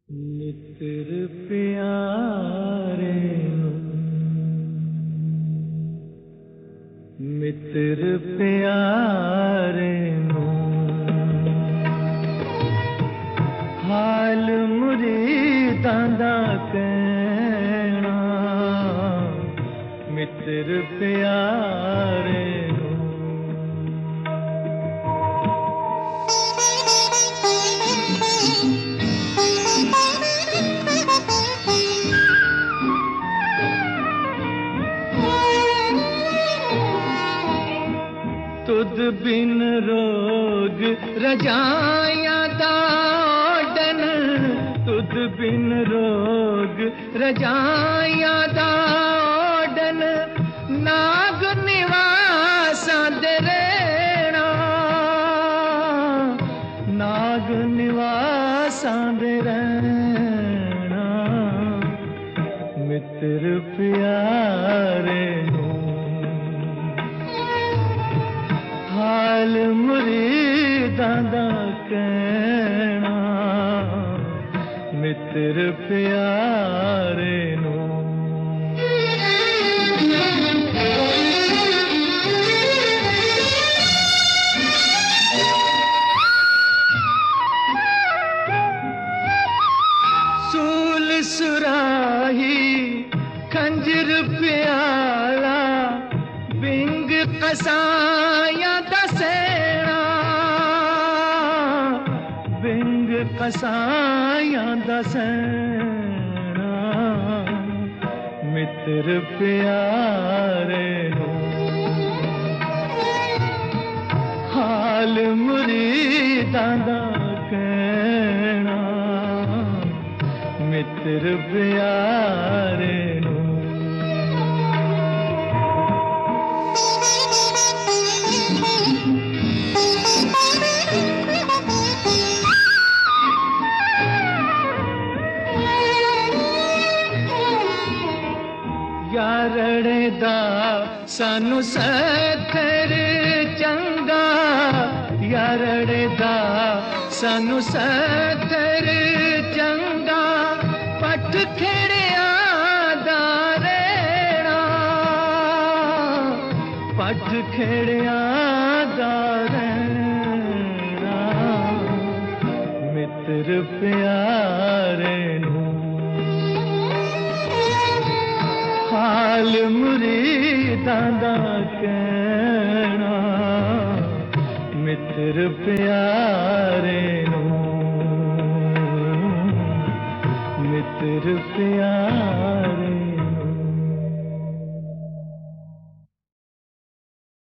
मित्र प्यारे मित्र प्यारे हाल मुरीदां दा कहना मित्र प्यारे तुद बिन रोग रजायां दा ओडन तुद बिन रोग रजायां दा ओडन नाग निवासां दे रहना नाग निवासां दे रहना मित्र प्यारे हाल मुरीदां दा कहना मित्र प्यारे सूल सुराही खंजर प्याला बिंग कसाया दसेना बिंग कसाया दसेना मित्र प्यारे हाल मुरीदां दा कहना मित्र प्यारे यारड़े दा सानू सथर चंगा यारड़े दा सानू सथर चंगा पट खेड़िया दा रहना पट खेड़िया दा रहना मित्र प्यारे हाल मुरीदां दा कहना मित्र प्यारे मित्र प्यारे।